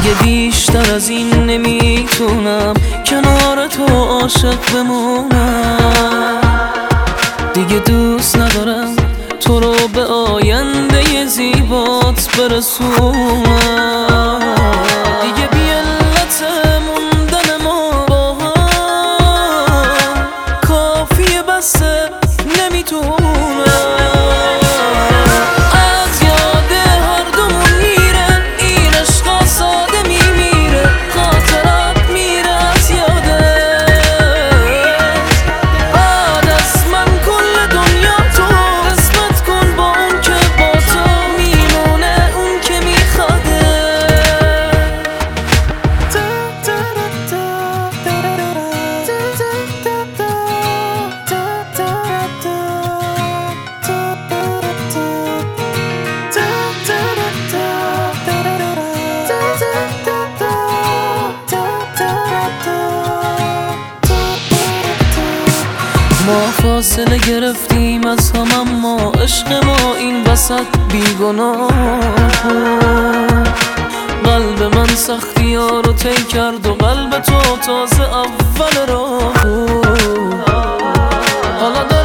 دیگه بیشتر از این نمیتونم کنار تو عاشق بمونم. دیگه دوست ندارم تو رو به آینده زیبات برسونم. دیگه بی علت موندن ما با هم کافیه بسه نمیتونم. از یاد هر دومون میره این عشقا ساده میمیره، خاطرات میره از یادت. بعد از من کل دنیا تو قسمت کن با اون که با تو میمونه، اون که میخواده. ما فاصله گرفتیم از هم اما عشق ما این وسط بیگناه بود. قلب من سختی ها رو طی کرد و قلب تو تازه اول راه بود. حالا